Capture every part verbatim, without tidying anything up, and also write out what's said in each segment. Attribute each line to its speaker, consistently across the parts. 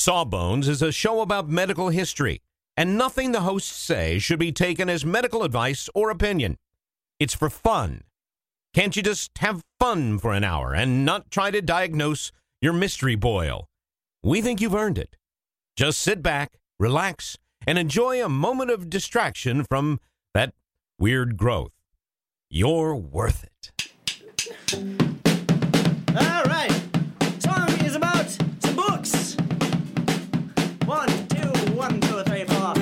Speaker 1: Sawbones is a show about medical history, and nothing the hosts say should be taken as medical advice or opinion. It's for fun. Can't you just have fun for an hour and not try to diagnose your mystery boil? We think you've earned it. Just sit back, relax, and enjoy a moment of distraction from that weird growth. You're worth it.
Speaker 2: All right. Song is about some books. One, two, one, two, three, four.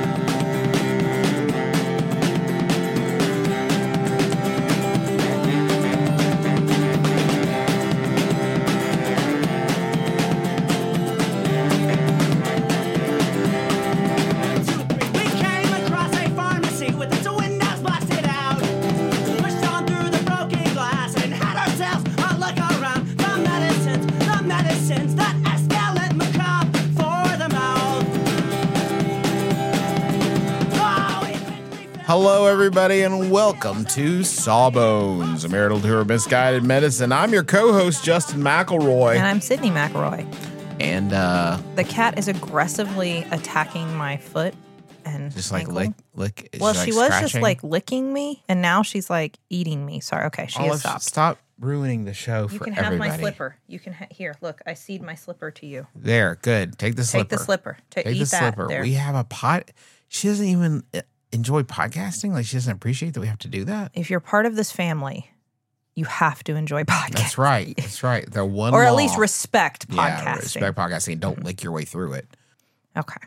Speaker 3: Hello, everybody, and welcome to Sawbones, a marital tour of misguided medicine. I'm your co-host, Justin McElroy.
Speaker 4: And I'm Sydney McElroy.
Speaker 3: And, uh...
Speaker 4: the cat is aggressively attacking my foot and
Speaker 3: just, like,
Speaker 4: ankle.
Speaker 3: lick... lick
Speaker 4: well,
Speaker 3: she,
Speaker 4: she
Speaker 3: like,
Speaker 4: was
Speaker 3: scratching?
Speaker 4: just, like, licking me, and now she's, like, eating me. Sorry, okay, she
Speaker 3: Olive,
Speaker 4: has stopped.
Speaker 3: Stop ruining the show for
Speaker 4: You can
Speaker 3: everybody.
Speaker 4: have my slipper. You can ha- Here, look, I cede my slipper to you.
Speaker 3: There, good. Take the slipper.
Speaker 4: Take the slipper. Ta-
Speaker 3: Take
Speaker 4: eat
Speaker 3: the
Speaker 4: that.
Speaker 3: slipper.
Speaker 4: There.
Speaker 3: We have a pot... She doesn't even enjoy podcasting? Like, she doesn't appreciate that we have to do that?
Speaker 4: If you're part of this family, you have to enjoy podcasting.
Speaker 3: That's right. That's right. The one
Speaker 4: Or at
Speaker 3: law.
Speaker 4: least respect podcasting.
Speaker 3: Yeah, respect podcasting. Don't lick your way through it.
Speaker 4: Okay.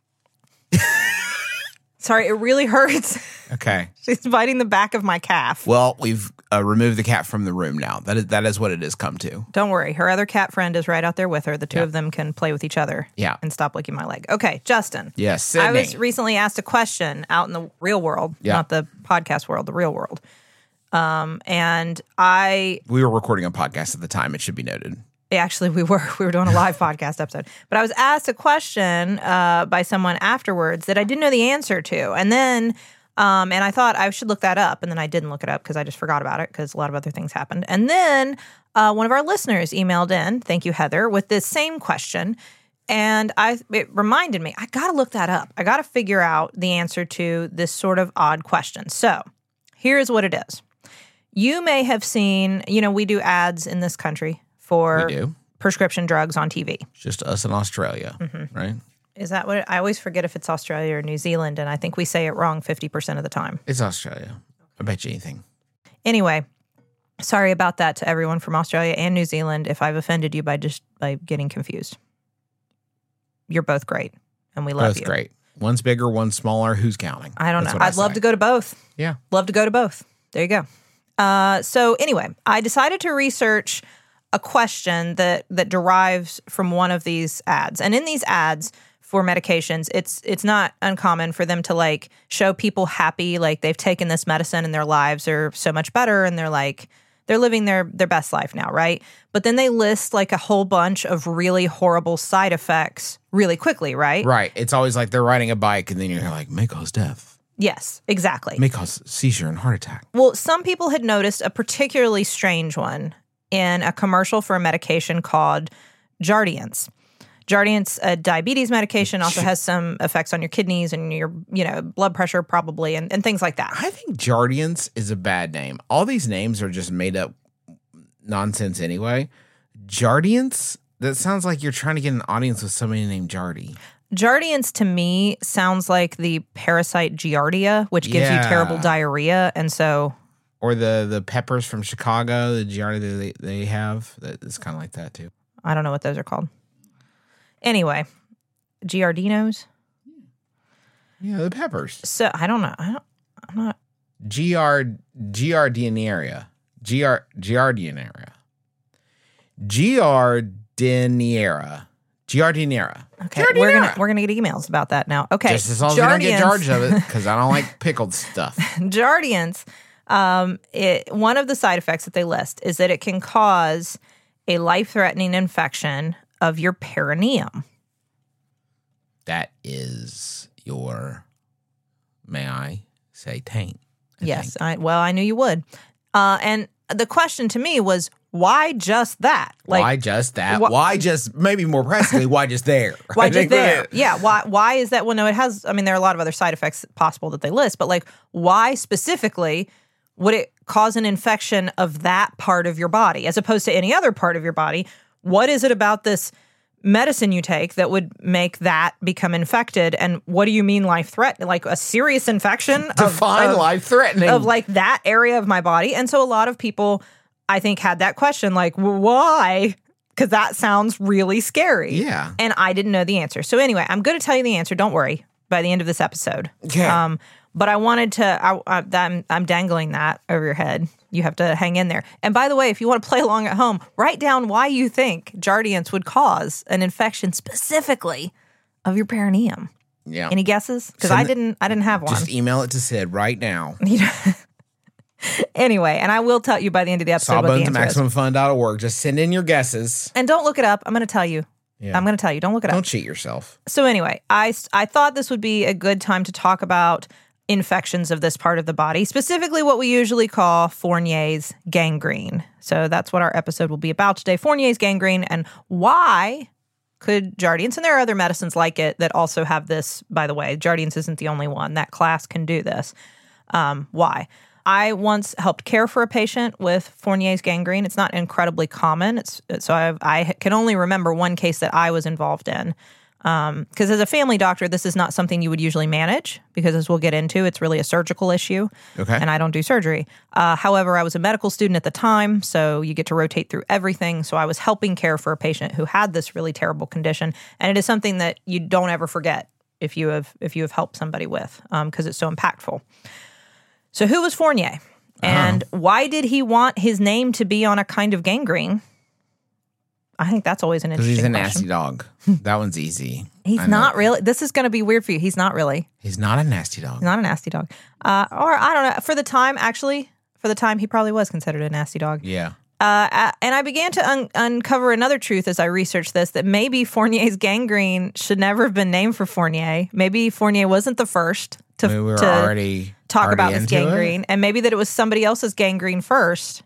Speaker 4: Sorry, it really hurts.
Speaker 3: Okay.
Speaker 4: She's biting the back of my calf.
Speaker 3: Well, we've uh, removed the cat from the room now. That is that is what it has come to.
Speaker 4: Don't worry. Her other cat friend is right out there with her. The two
Speaker 3: Yeah.
Speaker 4: of them can play with each other.
Speaker 3: Yeah.
Speaker 4: And stop licking my leg. Okay, Justin.
Speaker 3: Yes, Sydney.
Speaker 4: I was recently asked a question out in the real world,
Speaker 3: Yeah.
Speaker 4: not the podcast world, the real world. Um, and I
Speaker 3: We were recording a podcast at the time, it should be noted.
Speaker 4: actually we were we were doing a live podcast episode, but I was asked a question uh, by someone afterwards that I didn't know the answer to, and then. Um, and I thought I should look that up, and then I didn't look it up because I just forgot about it because a lot of other things happened. And then uh, one of our listeners emailed in, thank you, Heather, with this same question. And I it reminded me, I got to look that up. I got to figure out the answer to this sort of odd question. So here's what it is. You may have seen, you know, we do ads in this country for
Speaker 3: We do.
Speaker 4: prescription drugs on T V.
Speaker 3: It's just us in Australia,
Speaker 4: Mm-hmm.
Speaker 3: right?
Speaker 4: Is that what it, I always forget if it's Australia or New Zealand, and I think we say it wrong fifty percent of the time.
Speaker 3: It's Australia. I bet you anything.
Speaker 4: Anyway, sorry about that to everyone from Australia and New Zealand if I've offended you by just by getting confused. You're both great, and we love
Speaker 3: Both
Speaker 4: you.
Speaker 3: great. One's bigger, one's smaller. Who's counting?
Speaker 4: I don't
Speaker 3: That's
Speaker 4: know.
Speaker 3: what I
Speaker 4: I'd love
Speaker 3: say.
Speaker 4: to go to both.
Speaker 3: Yeah.
Speaker 4: Love to go to both. There you go. Uh, so anyway, I decided to research a question that that derives from one of these ads. And in these ads for medications, it's it's not uncommon for them to like show people happy, like they've taken this medicine and their lives are so much better and they're like they're living their their best life now, right? But then they list like a whole bunch of really horrible side effects really quickly, right?
Speaker 3: Right. It's always like they're riding a bike and then you're like, may cause death.
Speaker 4: Yes, exactly.
Speaker 3: May cause seizure and heart attack.
Speaker 4: Well, some people had noticed a particularly strange one in a commercial for a medication called Jardiance. Jardiance, a diabetes medication, also has some effects on your kidneys and your, you know, blood pressure probably and, and things like that.
Speaker 3: I think Jardiance is a bad name. All these names are just made up nonsense anyway. Jardiance? That sounds like you're trying to get an audience with somebody named Jardy.
Speaker 4: Jardiance to me sounds like the parasite Giardia, which gives
Speaker 3: Yeah.
Speaker 4: you terrible diarrhea. And so...
Speaker 3: Or the the peppers from Chicago, the Giardia they, they have. That it's kind of like that too.
Speaker 4: I don't know what those are called. Anyway, Giardinos.
Speaker 3: Yeah, the peppers.
Speaker 4: So I don't know. I don't, I'm not...
Speaker 3: Giard Giardiniera. Giard Giardiniera. Giardiniera. Giardiniera.
Speaker 4: Okay, we're gonna we're gonna get emails about that now. Okay,
Speaker 3: Just as long as we don't get
Speaker 4: Jardiance-
Speaker 3: charged of it, because I don't like pickled stuff.
Speaker 4: Jardiance, um, it, one of the side effects that they list is that it can cause a life-threatening infection of your perineum.
Speaker 3: That is your, may I say, taint. I
Speaker 4: Yes,
Speaker 3: think.
Speaker 4: I, well, I knew you would. Uh, and the question to me was, why just that? Like,
Speaker 3: why just that?
Speaker 4: wh-
Speaker 3: why just, maybe more practically, why just there?
Speaker 4: Why
Speaker 3: I
Speaker 4: just
Speaker 3: think
Speaker 4: there?
Speaker 3: that-
Speaker 4: Yeah. Why? Why is that? Well, no, it has. I mean, there are a lot of other side effects possible that they list, but like, why specifically would it cause an infection of that part of your body as opposed to any other part of your body? What is it about this medicine you take that would make that become infected? And what do you mean life threatening? Like a serious infection? of-
Speaker 3: Define
Speaker 4: of,
Speaker 3: life threatening.
Speaker 4: of like that area of my body. And so a lot of people, I think, had that question, like, why? Because that sounds really scary.
Speaker 3: Yeah.
Speaker 4: And I didn't know the answer. So anyway, I'm going to tell you the answer. Don't worry, by the end of this episode.
Speaker 3: Okay.
Speaker 4: Um, but I wanted to, I, I, I'm, I'm dangling that over your head. You have to hang in there. And by the way, if you want to play along at home, write down why you think Jardiance would cause an infection specifically of your perineum.
Speaker 3: Yeah.
Speaker 4: Any guesses? Because
Speaker 3: Send
Speaker 4: I
Speaker 3: it-
Speaker 4: didn't, I didn't have one.
Speaker 3: Just email it to Sid right now.
Speaker 4: Anyway, and I will tell you by the end of the episode what the
Speaker 3: Sawbones at
Speaker 4: answer is.
Speaker 3: maximum fun dot org. Just send in your guesses.
Speaker 4: And don't look it up. I'm going to tell you.
Speaker 3: Yeah.
Speaker 4: I'm going to tell you. Don't look it up.
Speaker 3: Don't cheat yourself.
Speaker 4: So anyway, I, I thought this would be a good time to talk about infections of this part of the body, specifically what we usually call Fournier's gangrene. So that's what our episode will be about today, Fournier's gangrene, and why could Jardiance, and there are other medicines like it that also have this, by the way. Jardiance isn't the only one. That class can do this. Um, why? I once helped care for a patient with Fournier's gangrene. It's not incredibly common. It's so I've, I can only remember one case that I was involved in. Because um, as a family doctor, this is not something you would usually manage because, as we'll get into, it's really a surgical issue.
Speaker 3: Okay.
Speaker 4: And I don't do surgery. Uh, however, I was a medical student at the time, so you get to rotate through everything. So I was helping care for a patient who had this really terrible condition, and it is something that you don't ever forget if you have if you have helped somebody with, because um, it's so impactful. So who was Fournier? And uh-huh. why did he want his name to be on a kind of gangrene? I think that's always an interesting question.
Speaker 3: Because he's a nasty dog. That one's easy.
Speaker 4: He's not really. This is going to be weird for you. He's not really.
Speaker 3: He's not a nasty dog.
Speaker 4: He's not a nasty dog. Uh, or I don't know. For the time, actually, for the time, he probably was considered a nasty dog.
Speaker 3: Yeah.
Speaker 4: Uh, and I began to un- uncover another truth as I researched this, that maybe Fournier's gangrene should never have been named for Fournier. Maybe Fournier wasn't the first to,
Speaker 3: we were
Speaker 4: to
Speaker 3: already,
Speaker 4: talk
Speaker 3: already
Speaker 4: about this
Speaker 3: into
Speaker 4: gangrene.
Speaker 3: It?
Speaker 4: And maybe that it was somebody else's gangrene first.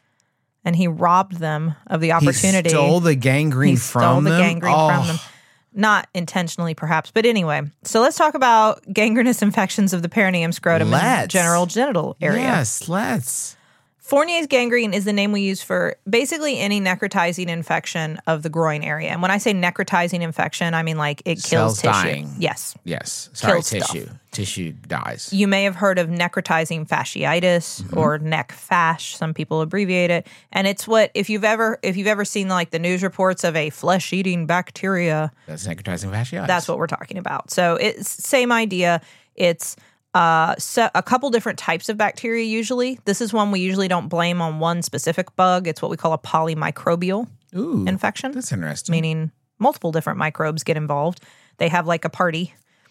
Speaker 4: And he robbed them of the opportunity.
Speaker 3: He stole the gangrene
Speaker 4: he
Speaker 3: from
Speaker 4: stole the
Speaker 3: them?
Speaker 4: gangrene
Speaker 3: oh.
Speaker 4: from them. Not intentionally, perhaps. But anyway, so let's talk about gangrenous infections of the perineum, scrotum,
Speaker 3: let's.
Speaker 4: and general genital area.
Speaker 3: Yes, let's.
Speaker 4: Fournier's gangrene is the name we use for basically any necrotizing infection of the groin area. And when I say necrotizing infection, I mean like it kills
Speaker 3: Cells
Speaker 4: tissue.
Speaker 3: dying.
Speaker 4: Yes.
Speaker 3: Yes. Sorry,
Speaker 4: Kills
Speaker 3: tissue.
Speaker 4: stuff.
Speaker 3: Tissue dies.
Speaker 4: You may have heard of necrotizing fasciitis
Speaker 3: Mm-hmm.
Speaker 4: or neck fash. Some people abbreviate it. And it's what if you've ever if you've ever seen like the news reports of a flesh-eating bacteria,
Speaker 3: That's necrotizing fasciitis.
Speaker 4: that's what we're talking about. So it's same idea. It's uh, so a couple different types of bacteria usually. This is one we usually don't blame on one specific bug. It's what we call a polymicrobial
Speaker 3: Ooh,
Speaker 4: infection.
Speaker 3: That's interesting.
Speaker 4: Meaning multiple different microbes get involved. They have like a party,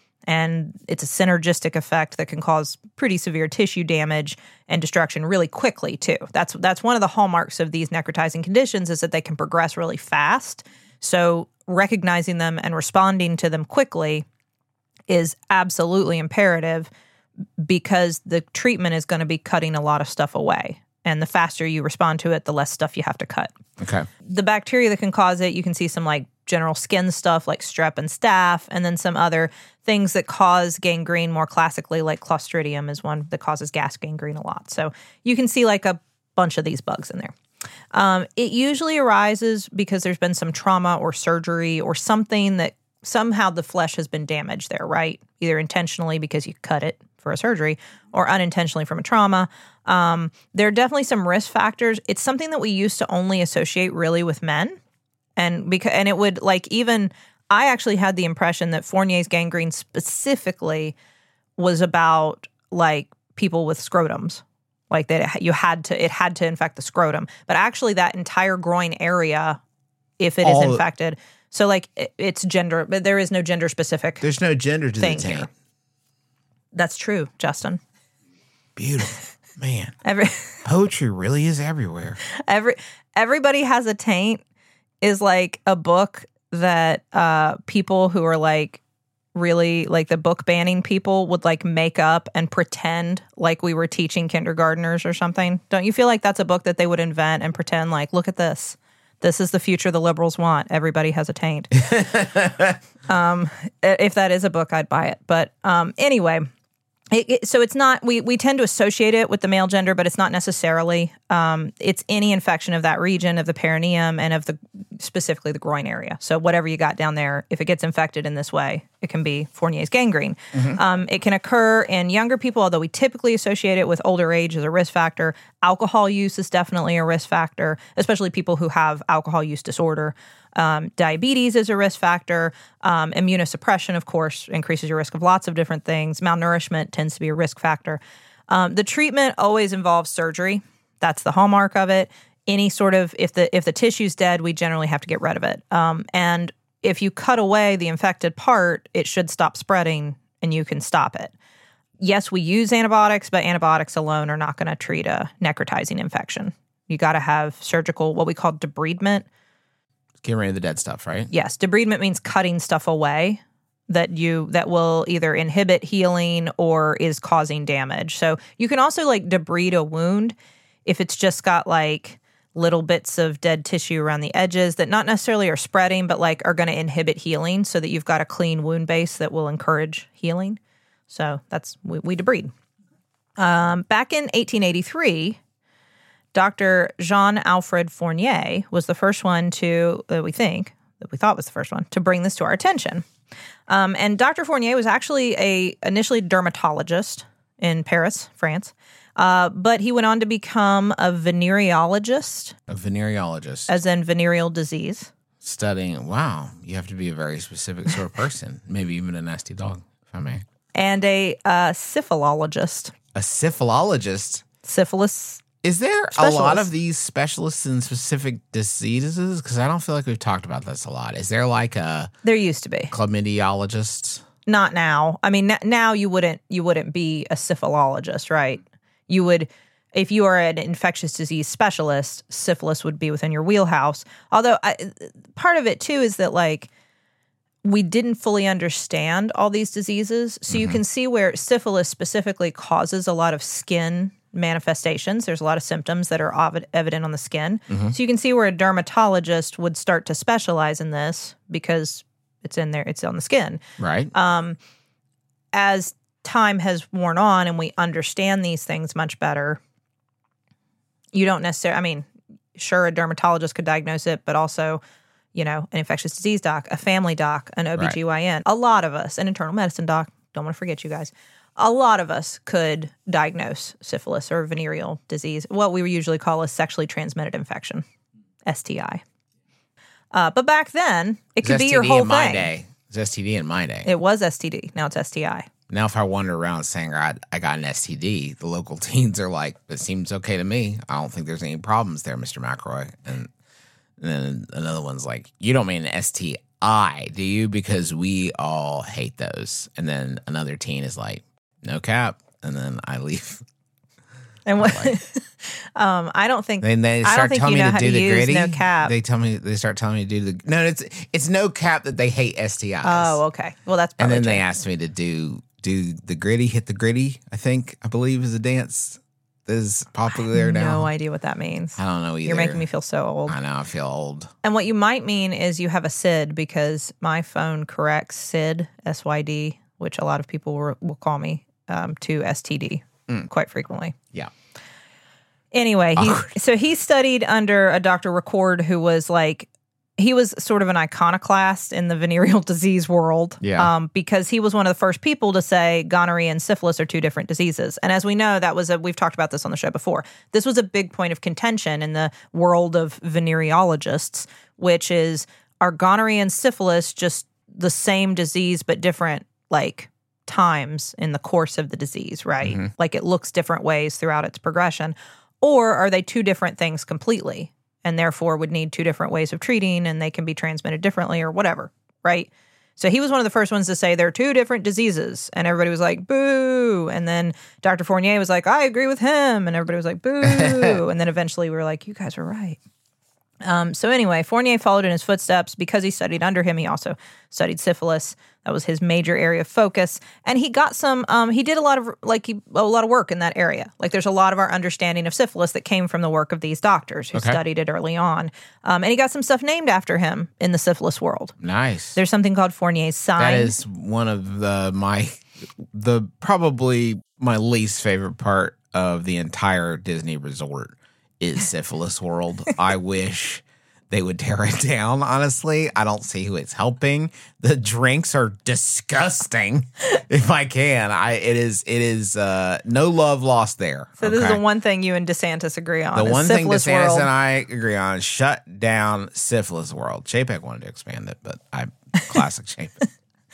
Speaker 4: and it's a synergistic effect that can cause pretty severe tissue damage and destruction really quickly too. That's that's one of the hallmarks of these necrotizing conditions is that they can progress really fast. So recognizing them and responding to them quickly is absolutely imperative because the treatment is going to be cutting a lot of stuff away. And the faster you respond to it, the less stuff you have to cut.
Speaker 3: Okay.
Speaker 4: The bacteria that can cause it, you can see some like general skin stuff like strep and staph, and then some other things that cause gangrene more classically, like Clostridium is one that causes gas gangrene a lot. So you can see like a bunch of these bugs in there. Um, it usually arises because there's been some trauma or surgery or something that somehow the flesh has been damaged there, right? Either intentionally because you cut it for a surgery or unintentionally from a trauma. Um, there are definitely some risk factors. It's something that we used to only associate really with men. And because and it would like even I actually had the impression that Fournier's gangrene specifically was about like people with scrotums. Like that you had to it had to infect the scrotum. But actually that entire groin area, if it is
Speaker 3: All-
Speaker 4: infected, so like it, it's gender, but there is no gender specific.
Speaker 3: There's no gender to
Speaker 4: Thing
Speaker 3: the taint.
Speaker 4: here. That's true, Justin.
Speaker 3: Beautiful. Man,
Speaker 4: Every
Speaker 3: poetry really is everywhere.
Speaker 4: every everybody has a taint is like a book that uh, people who are like really, like the book banning people would like make up and pretend like we were teaching kindergartners or something? Don't you feel like that's a book that they would invent and pretend like, look at this. This is the future the liberals want. Everybody has a taint. um, if that is a book, I'd buy it. But um, anyway, it, it, so it's not, we, we tend to associate it with the male gender, but it's not necessarily. Um, it's any infection of that region, of the perineum, and of the specifically the groin area. So whatever you got down there, if it gets infected in this way, it can be Fournier's gangrene. Mm-hmm. Um, it can occur in younger people, although we typically associate it with older age as a risk factor. Alcohol use is definitely a risk factor, especially people who have alcohol use disorder. Um, diabetes is a risk factor. Um, immunosuppression, of course, increases your risk of lots of different things. Malnourishment tends to be a risk factor. Um, the treatment always involves surgery. That's the hallmark of it. Any sort of, if the if the tissue's dead, we generally have to get rid of it. Um, and if you cut away the infected part, it should stop spreading and you can stop it. Yes, we use antibiotics, but antibiotics alone are not going to treat a necrotizing infection. You got to have surgical, what we call debridement.
Speaker 3: Getting rid of the dead stuff, right?
Speaker 4: Yes, debridement means cutting stuff away that you that will either inhibit healing or is causing damage. So you can also like debride a wound if it's just got like little bits of dead tissue around the edges that not necessarily are spreading, but like are going to inhibit healing, so that you've got a clean wound base that will encourage healing. So that's we, we debride. Um, back in eighteen eighty-three. Doctor Jean-Alfred Fournier was the first one to, uh, we think, that we thought was the first one, to bring this to our attention. Um, and Doctor Fournier was actually a initially dermatologist in Paris, France, uh, but he went on to become a venereologist.
Speaker 3: A venereologist.
Speaker 4: As in venereal disease.
Speaker 3: Studying, wow, you have to be a very specific sort of person, maybe even a nasty dog, if I may.
Speaker 4: And a uh, syphilologist.
Speaker 3: A syphilologist?
Speaker 4: Syphilis.
Speaker 3: Is there
Speaker 4: Specialist.
Speaker 3: a lot of these specialists in specific diseases? Because I don't feel like we've talked about this a lot. Is there like a
Speaker 4: there used to be
Speaker 3: chlamydiologist?
Speaker 4: Not now. I mean, n- now you wouldn't you wouldn't be a syphilologist, right? You would, if you are an infectious disease specialist, syphilis would be within your wheelhouse. Although I, part of it too is that like we didn't fully understand all these diseases, so mm-hmm. you can see where syphilis specifically causes a lot of skin manifestations. There's a lot of symptoms that are ov- evident on the skin. Mm-hmm. So you can see where a dermatologist would start to specialize in this because it's in there, it's on the skin.
Speaker 3: Right.
Speaker 4: Um, as time has worn on and we understand these things much better, you don't necessarily, I mean, sure, a dermatologist could diagnose it, but also, you know, an infectious disease doc, a family doc, an O B G Y N, right. A lot of us, an internal medicine doc, don't want to forget you guys, a lot of us could diagnose syphilis or venereal disease, what we usually call a sexually transmitted infection, S T I. Uh, but back then, it could be your whole
Speaker 3: in my
Speaker 4: thing.
Speaker 3: Day. It was S T D in my day.
Speaker 4: It was S T D. Now it's S T I.
Speaker 3: Now if I wander around saying I, I got an S T D, the local teens are like, it seems okay to me. I don't think there's any problems there, Mister McElroy. And, and then another one's like, you don't mean an S T I, do you? Because we all hate those. And then another teen is like, no cap, and then I leave.
Speaker 4: And what? Like, um, I don't think.
Speaker 3: Then they
Speaker 4: I
Speaker 3: start
Speaker 4: don't think
Speaker 3: telling
Speaker 4: you
Speaker 3: me
Speaker 4: know
Speaker 3: to
Speaker 4: how
Speaker 3: do
Speaker 4: to
Speaker 3: the
Speaker 4: use
Speaker 3: gritty.
Speaker 4: no cap.
Speaker 3: They tell me they start telling me to do the no. It's it's no cap that they hate S T Is.
Speaker 4: Oh, okay. Well, that's
Speaker 3: and
Speaker 4: probably
Speaker 3: then
Speaker 4: true.
Speaker 3: they asked me to do do the gritty, hit the gritty. I think I believe is a dance that is popular
Speaker 4: I have
Speaker 3: now.
Speaker 4: No idea what that means.
Speaker 3: I don't know either.
Speaker 4: You're making me feel so old.
Speaker 3: I know I feel old.
Speaker 4: And what you might mean is you have a S I D because my phone corrects S I D, S Y D, which a lot of people will, will call me. Um, to S T D mm. quite frequently.
Speaker 3: Yeah.
Speaker 4: Anyway, he, so he studied under a Doctor Ricord who was like, he was sort of an iconoclast in the venereal disease world.
Speaker 3: Yeah.
Speaker 4: Um, because he was one of the first people to say gonorrhea and syphilis are two different diseases. And as we know, that was a, we've talked about this on the show before. This was a big point of contention in the world of venereologists, which is, are gonorrhea and syphilis just the same disease but different, like, times in the course of the disease, right? Mm-hmm. Like it looks different ways throughout its progression. Or are they two different things completely and therefore would need two different ways of treating and they can be transmitted differently or whatever, right? So he was one of the first ones to say they're two different diseases and everybody was like, boo. And then Doctor Fournier was like, I agree with him. And everybody was like, boo. And then eventually we were like, you guys are right. Um, so anyway, Fournier followed in his footsteps because he studied under him. He also studied syphilis. That was his major area of focus. And he got some, um, he did a lot of, like, he, a lot of work in that area. Like, there's a lot of our understanding of syphilis that came from the work of these doctors who
Speaker 3: Okay.
Speaker 4: studied it early on. Um, and he got some stuff named after him in the syphilis world.
Speaker 3: Nice.
Speaker 4: There's something called Fournier's sign.
Speaker 3: That is one of the my the probably my least favorite part of the entire Disney resort is Syphilis World. I wish they would tear it down, honestly. I don't see who it's helping. The drinks are disgusting. If I can. I it is it is uh, no love lost there.
Speaker 4: So this is
Speaker 3: okay?
Speaker 4: the one thing you and DeSantis agree on.
Speaker 3: The
Speaker 4: is
Speaker 3: one thing
Speaker 4: syphilis
Speaker 3: DeSantis
Speaker 4: world.
Speaker 3: and I agree on, shut down Syphilis World. Chapek wanted to expand it, but I classic Chapek.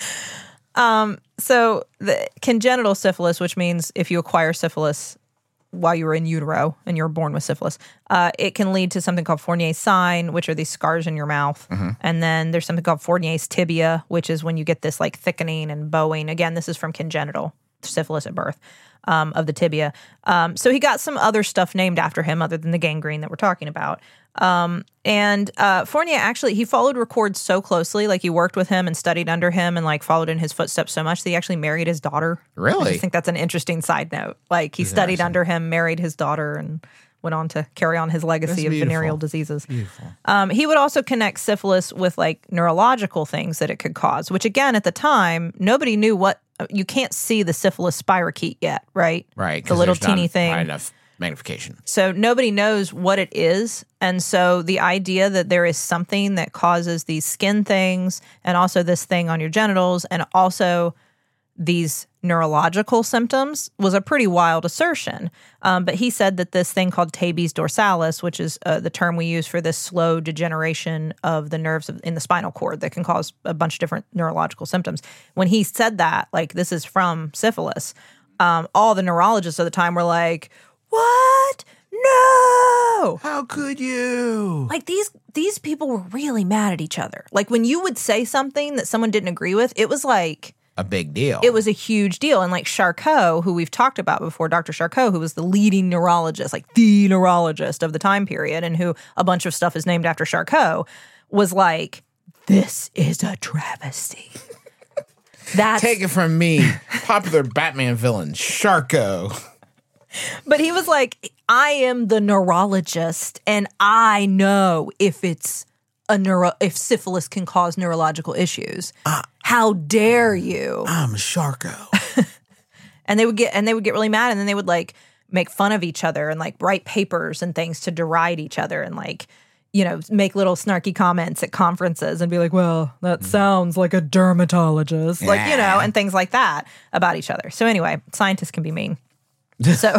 Speaker 4: So the congenital syphilis, which means if you acquire syphilis while you were in utero and you were born with syphilis, uh, it can lead to something called Fournier's sign, which are these scars in your mouth. And then there's something called Fournier's tibia, which is when you get this like thickening and bowing. Again, this is from congenital syphilis at birth um, of the tibia. Um, so he got some other stuff named after him other than the gangrene that we're talking about. Um, and uh, Fournier actually, he followed Riccord so closely, like he worked with him and studied under him and like followed in his footsteps so much that he actually married his daughter.
Speaker 3: Really?
Speaker 4: I just think that's an interesting side note. Like he studied under him, married his daughter, and went on to carry on his legacy
Speaker 3: That's
Speaker 4: of
Speaker 3: beautiful.
Speaker 4: venereal diseases. Um, he would also connect syphilis with like neurological things that it could cause, which again, at the time, nobody knew what, you can't see the syphilis spirochete yet, right?
Speaker 3: Right.
Speaker 4: The
Speaker 3: 'cause
Speaker 4: little
Speaker 3: there's not
Speaker 4: teeny thing.
Speaker 3: high enough magnification.
Speaker 4: So nobody knows what it is. And so the idea that there is something that causes these skin things and also this thing on your genitals and also these neurological symptoms was a pretty wild assertion. Um, but he said that this thing called tabes dorsalis, which is uh, the term we use for this slow degeneration of the nerves of, in the spinal cord that can cause a bunch of different neurological symptoms. When he said that, like, this is from syphilis, um, all the neurologists at the time were like, what? No!
Speaker 3: How could you?
Speaker 4: Like these these people were really mad at each other. Like when you would say something that someone didn't agree with, it was like
Speaker 3: A big deal.
Speaker 4: it was a huge deal. And like Charcot, who we've talked about before, Doctor Charcot, who was the leading neurologist, like the neurologist of the time period, and who a bunch of stuff is named after Charcot, was like, this is a travesty. That's
Speaker 3: Take it from me, popular Batman villain, Sharko.
Speaker 4: But he was like, I am the neurologist, and I know if it's a neuro, if syphilis can cause neurological issues.
Speaker 3: Uh,
Speaker 4: How dare you?
Speaker 3: I'm Sharko.
Speaker 4: And they would get, and they would get really mad, and then they would like make fun of each other and like write papers and things to deride each other, and like, you know, make little snarky comments at conferences and be like, well, that sounds like a dermatologist, like, you know, and things like that about each other. So anyway, scientists can be mean. So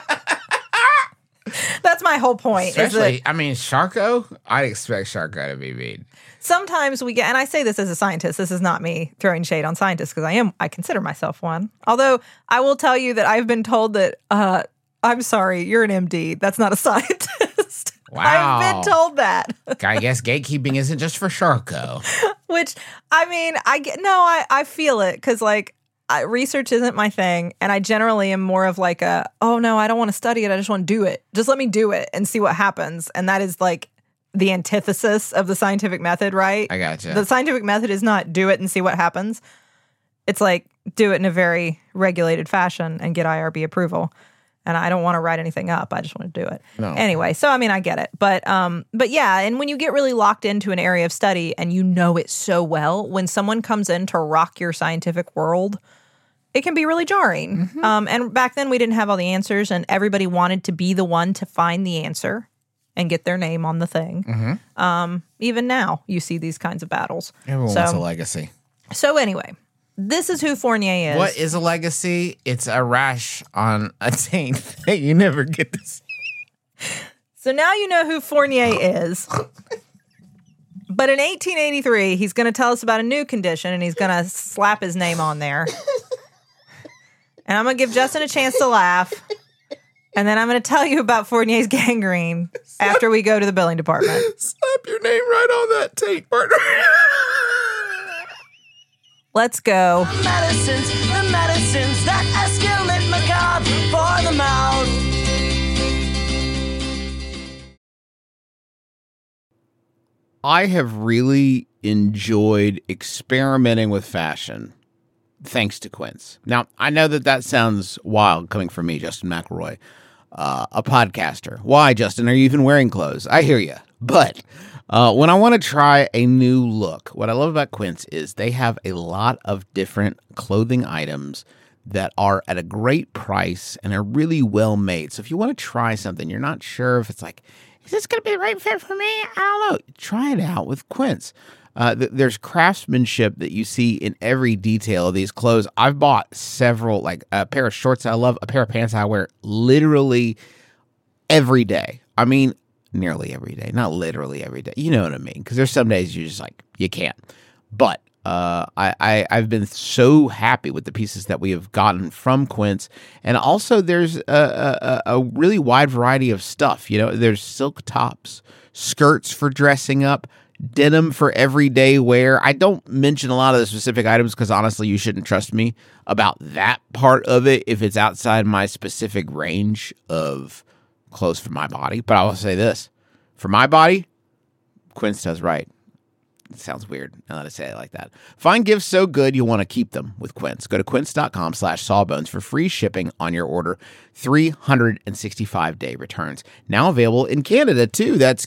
Speaker 4: that's my whole point. Is that
Speaker 3: Especially, I mean, Sharko, I expect Sharko to be mean.
Speaker 4: sometimes we get, and I say this as a scientist, this is not me throwing shade on scientists because I am, I consider myself one. Although I will tell you that I've been told that, uh, I'm sorry, you're an M D. That's not a scientist.
Speaker 3: Wow.
Speaker 4: I've been told that.
Speaker 3: I guess gatekeeping isn't just for Sharko.
Speaker 4: Which, I mean, I get, no, I, I feel it because like, I, research isn't my thing, and I generally am more of like a, oh no, I don't want to study it, I just want to do it. Just let me do it and see what happens. And that is like the antithesis of the scientific method, right?
Speaker 3: I gotcha.
Speaker 4: The scientific method is not do it and see what happens. It's like do it in a very regulated fashion and get I R B approval. And I don't want to write anything up. I just want to do it.
Speaker 3: No.
Speaker 4: Anyway, so I mean, I get it. But um, but yeah, and when you get really locked into an area of study and you know it so well, when someone comes in to rock your scientific world, it can be really jarring.
Speaker 3: Mm-hmm.
Speaker 4: Um, and back then we didn't have all the answers, and everybody wanted to be the one to find the answer and get their name on the thing.
Speaker 3: Mm-hmm.
Speaker 4: Um, even now, you see these kinds of battles.
Speaker 3: Everyone
Speaker 4: so,
Speaker 3: wants a legacy.
Speaker 4: So anyway, this is who Fournier is.
Speaker 3: What is a legacy? It's a rash on a taint that you never get to see.
Speaker 4: So now you know who Fournier is. But in eighteen eighty-three, he's going to tell us about a new condition, and he's going to slap his name on there. And I'm going to give Justin a chance to laugh. And then I'm going to tell you about Fournier's gangrene after we go to the billing department.
Speaker 3: Slap your name right on that tape, partner.
Speaker 4: Let's go.
Speaker 2: Medicines, the medicines that escalate macabre for the mouth.
Speaker 3: I have really enjoyed experimenting with fashion thanks to Quince. Now, I know that that sounds wild coming from me, Justin McElroy, uh, a podcaster. Why, Justin, are you even wearing clothes? I hear you. But uh, when I want to try a new look, what I love about Quince is they have a lot of different clothing items that are at a great price and are really well made. So if you want to try something, you're not sure if it's like, is this going to be the right fit for me? I don't know. Try it out with Quince. Uh, th- there's craftsmanship that you see in every detail of these clothes. I've bought several, like a pair of shorts I love, a pair of pants I wear literally every day. I mean, nearly every day, not literally every day. You know what I mean? Because there's some days you're just like, you can't. But uh, I, I, I've been so happy with the pieces that we have gotten from Quince. And also there's a, a, a really wide variety of stuff. You know, there's silk tops, skirts for dressing up, denim for everyday wear. I don't mention a lot of the specific items because honestly, you shouldn't trust me about that part of it if it's outside my specific range of clothes for my body. But I will say this, for my body, Quince does right. It sounds weird now that I say it like that. Find gifts so good you'll want to keep them with Quince. Go to quince.com slash sawbones for free shipping on your order. three hundred sixty-five day returns. Now available in Canada too. That's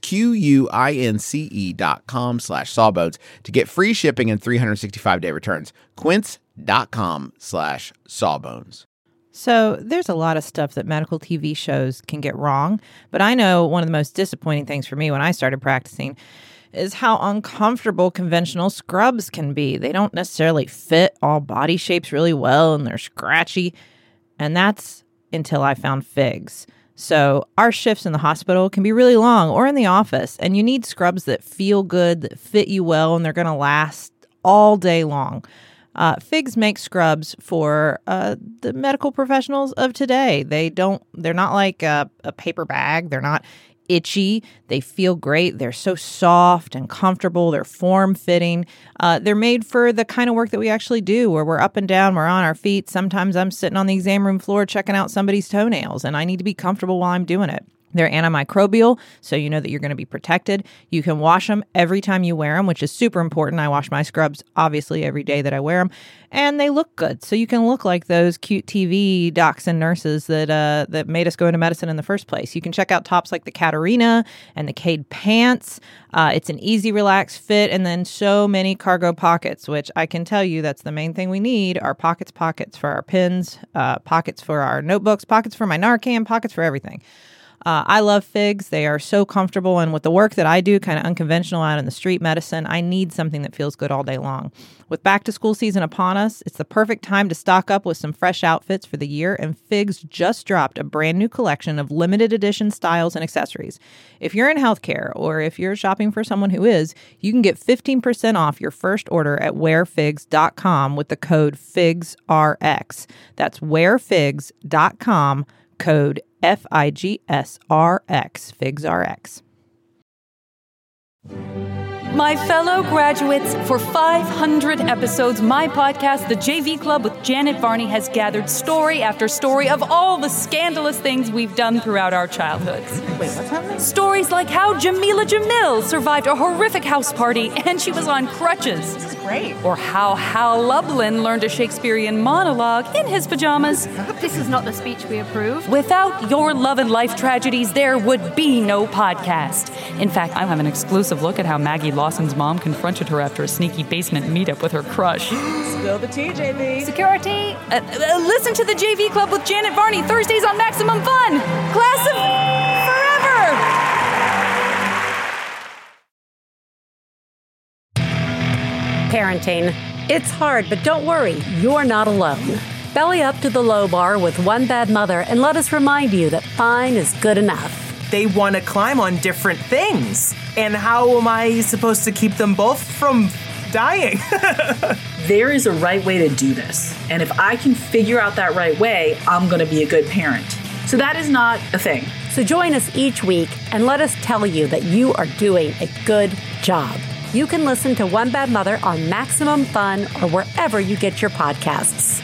Speaker 3: Q-U-I-N-C-E dot com slash sawbones to get free shipping and three hundred sixty-five day returns. Quince.com slash sawbones.
Speaker 4: So there's a lot of stuff that medical T V shows can get wrong, but I know one of the most disappointing things for me when I started practicing is how uncomfortable conventional scrubs can be. They don't necessarily fit all body shapes really well, and they're scratchy. And that's until I found Figs. So our shifts in the hospital can be really long or in the office, and you need scrubs that feel good, that fit you well, and they're going to last all day long. Uh, Figs make scrubs for uh, the medical professionals of today. They don't, they're not like a, a paper bag. They're not itchy. They feel great. They're so soft and comfortable. They're form-fitting. Uh, they're made for the kind of work that we actually do, where we're up and down, we're on our feet. Sometimes I'm sitting on the exam room floor checking out somebody's toenails, and I need to be comfortable while I'm doing it. They're antimicrobial, so you know that you're going to be protected. You can wash them every time you wear them, which is super important. I wash my scrubs, obviously, every day that I wear them. And they look good, so you can look like those cute T V docs and nurses that uh, that made us go into medicine in the first place. You can check out tops like the Catarina and the Cade pants. Uh, it's an easy, relaxed fit, and then so many cargo pockets, which I can tell you that's the main thing we need, are pockets, pockets for our pens, uh, pockets for our notebooks, pockets for my Narcan, pockets for everything. Uh, I love Figs. They are so comfortable. And with the work that I do, kind of unconventional out in the street medicine, I need something that feels good all day long. With back to school season upon us, it's the perfect time to stock up with some fresh outfits for the year. And Figs just dropped a brand new collection of limited edition styles and accessories. If you're in healthcare or if you're shopping for someone who is, you can get fifteen percent off your first order at wear figs dot com with the code FIGSRX. That's wear figs dot com, code F I G S R X, FIGSRX.
Speaker 5: My fellow graduates, for five hundred episodes, my podcast, The J V Club with Janet Varney, has gathered story after story of all the scandalous things we've done throughout our childhoods.
Speaker 4: Wait, what's happening?
Speaker 5: Stories like how Jamila Jamil survived a horrific house party and she was on crutches.
Speaker 4: This is great.
Speaker 5: Or how Hal Lublin learned a Shakespearean monologue in his pajamas.
Speaker 6: This is not the speech we approve.
Speaker 5: Without your love and life tragedies, there would be no podcast. In fact, I have an exclusive look at how Maggie Lawson's mom confronted her after a sneaky basement meetup with her crush.
Speaker 4: Spill the tea, J V.
Speaker 6: Security.
Speaker 5: Uh, uh, listen to the J V Club with Janet Varney, Thursdays on Maximum Fun. Class of forever.
Speaker 7: Parenting. It's hard, but don't worry, you're not alone. Belly up to the low bar with One Bad Mother and let us remind you that fine is good enough.
Speaker 8: They want to climb on different things. And how am I supposed to keep them both from dying?
Speaker 9: There is a right way to do this. And if I can figure out that right way, I'm going to be a good parent. So that is not a thing.
Speaker 7: So join us each week and let us tell you that you are doing a good job. You can listen to One Bad Mother on Maximum Fun or wherever you get your podcasts.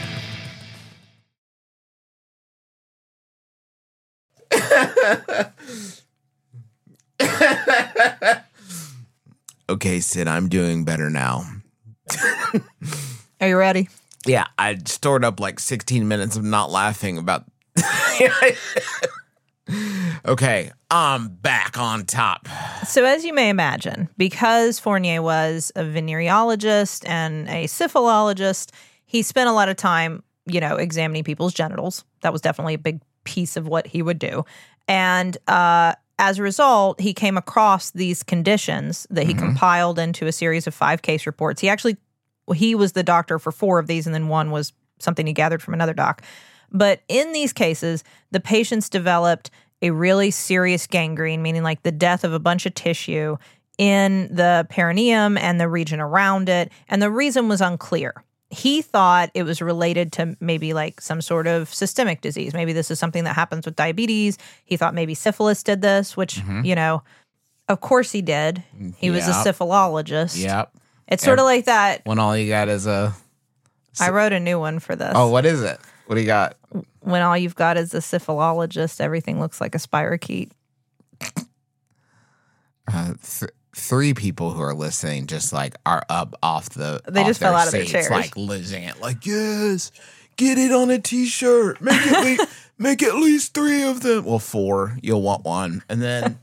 Speaker 3: Okay, Sid, I'm doing better now.
Speaker 4: Are you ready?
Speaker 3: Yeah, I stored up like sixteen minutes of not laughing about. Okay, I'm back on top.
Speaker 4: So as you may imagine, because Fournier was a venereologist and a syphilologist, he spent a lot of time, you know, examining people's genitals. That was definitely a big piece of what he would do. And uh, as a result, he came across these conditions that he mm-hmm. compiled into a series of five case reports. He actually, he was the doctor for four of these, and then one was something he gathered from another doc. But in these cases, the patients developed a really serious gangrene, meaning like the death of a bunch of tissue in the perineum and the region around it. And the reason was unclear. He thought it was related to maybe like some sort of systemic disease. Maybe this is something that happens with diabetes. He thought maybe syphilis did this, which, mm-hmm. you know, of course he did. He yep. was a syphilologist.
Speaker 3: Yep.
Speaker 4: It's sort of like that.
Speaker 3: When all you got is a...
Speaker 4: I wrote a new one for this.
Speaker 3: Oh, what is it? What do you got?
Speaker 4: When all you've got is a syphilologist, everything looks like a spirochete.
Speaker 3: Uh, th- three people who are listening just like are up off the.
Speaker 4: They
Speaker 3: off
Speaker 4: just
Speaker 3: their
Speaker 4: fell out
Speaker 3: seats,
Speaker 4: of their chairs,
Speaker 3: like losing it. Like, yes, get it on a T-shirt. Make it le- make at least three of them. Well, four. You'll want one, and then.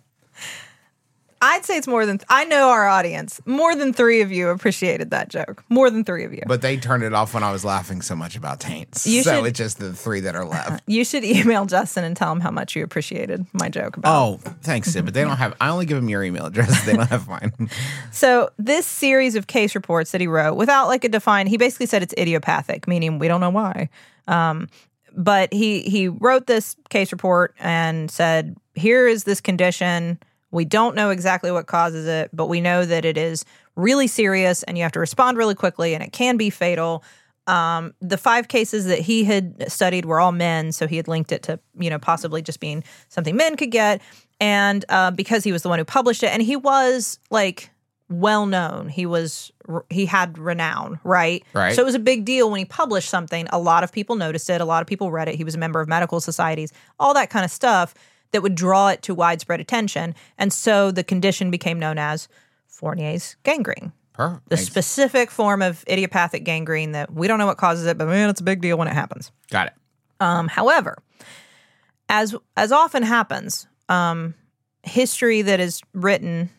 Speaker 4: I'd say it's more than, I know our audience, more than three of you appreciated that joke. More than three of you.
Speaker 3: But they turned it off when I was laughing so much about taints. You so should, it's just the three that are left.
Speaker 4: You should email Justin and tell him how much you appreciated my joke about.
Speaker 3: Oh, thanks, Sid. But they don't have, I only give them your email address. They don't have mine.
Speaker 4: So this series of case reports that he wrote, without like a defined, he basically said it's idiopathic, meaning we don't know why. Um, but he he wrote this case report and said, here is this condition. We don't know exactly what causes it, but we know that it is really serious and you have to respond really quickly and it can be fatal. Um, the five cases that he had studied were all men, so he had linked it to, you know, possibly just being something men could get. And uh, because he was the one who published it, and he was like well known, he was he had renown, right?
Speaker 3: Right.
Speaker 4: So it was a big deal when he published something. A lot of people noticed it. A lot of people read it. He was a member of medical societies, all that kind of stuff that would draw it to widespread attention. And so the condition became known as Fournier's gangrene.
Speaker 3: Perfect.
Speaker 4: The specific form of idiopathic gangrene that we don't know what causes it, but man, it's a big deal when it happens.
Speaker 3: Got it.
Speaker 4: Um, however, as as often happens, um, history that is written